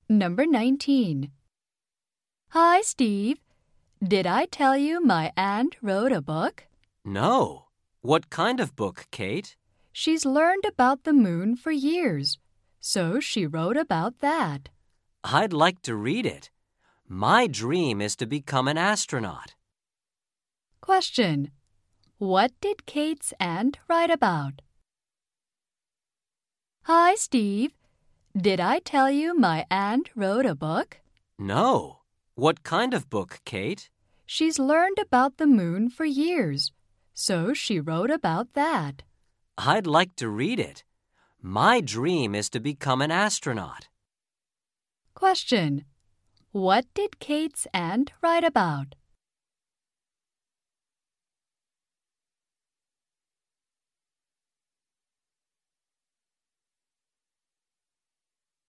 Number 19. Hi, Steve. Did I tell you my aunt wrote a book? No. What kind of book, Kate? She's learned about the moon for years, so she wrote about that. I'd like to read it. My dream is to become an astronaut. Question. What did Kate's aunt write about? Hi, Steve. Did I tell you my aunt wrote a book? No. What kind of book, Kate? She's learned about the moon for years, so she wrote about that. I'd like to read it. My dream is to become an astronaut. Question. What did Kate's aunt write about?